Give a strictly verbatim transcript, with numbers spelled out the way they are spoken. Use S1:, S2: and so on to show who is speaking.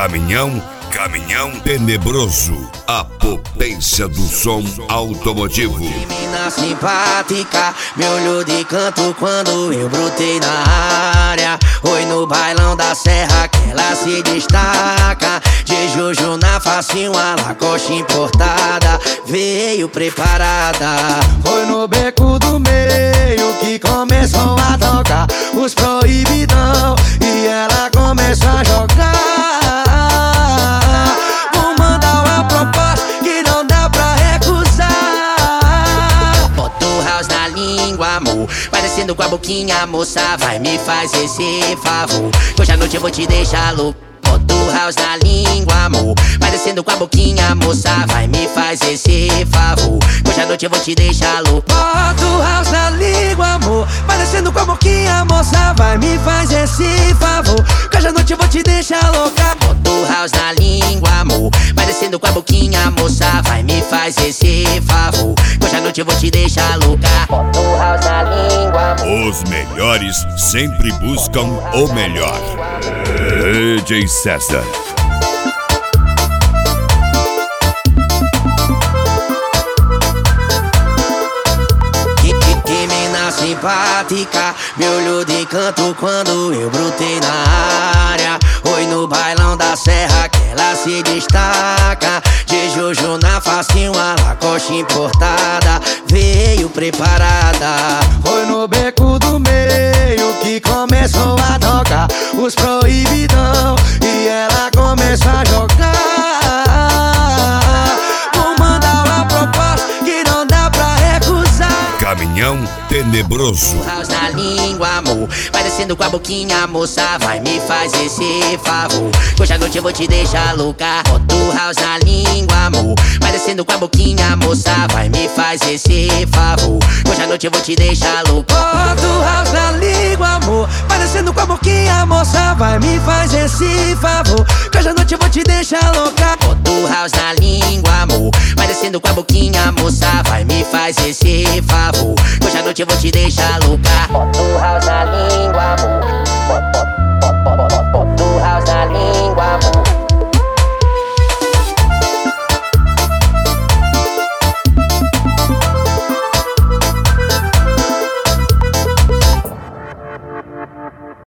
S1: Caminhão, caminhão tenebroso, a potência do som automotivo.
S2: Que mina simpática, me olhou de canto quando eu brotei na área. Oi, no bailão da serra que ela se destaca. De Jojo na face, uma Lacoste importada, veio preparada. Foi no beco do meio que começou a tocar os proibidão e ela começou a jogar. Vou mandar uma proposta que não dá pra recusar. Bota o house na língua, amor, parecendo com a boquinha, moça, vai me fazer esse favor, que hoje à noite eu vou te deixar louco. Bota o house na língua, amor, parecendo com a boquinha, moça, vai me fazer esse favor, que hoje à noite eu vou te deixar louco. Bota o house na língua, amor, parecendo com a boquinha, moça, vai me fazer esse favor, que hoje à noite eu vou te deixar louca. Bota o house na língua, amor, parecendo com a boquinha, moça, vai me fazer esse favor, que hoje à noite eu vou te deixar louca. Bota o house na língua, amor.
S1: Os melhores sempre buscam o melhor. D J César.
S2: Que, que, que mina simpática, me olhou de canto quando eu brotei na área. Oi, no bailão da serra que ela se destaca. De Jojo na face, uma Lacoste importada, veio preparada. Foi no beco do meio que começou a tocar os proibidão e ela começou a jogar. Vou mandar uma proposta que não dá pra recusar.
S1: Caminhão tenebroso.
S2: House na língua, amor, parecendo com a boquinha, moça, vai me fazer esse favor, que hoje à noite eu vou te deixar louca. Bota o house na língua, amor, parecendo com a boquinha, moça, vai me fazer esse favor, que hoje à noite eu vou te deixar louca. Bota o house na língua, amor, parecendo com a boquinha, moça, vai me fazer esse favor, que hoje à noite eu vou te deixar louca. Bota o house na língua, amor, parecendo com a boquinha, moça, vai me fazer esse favor, que hoje à noite eu vou te deixar louca. Bota o house na língua, amor.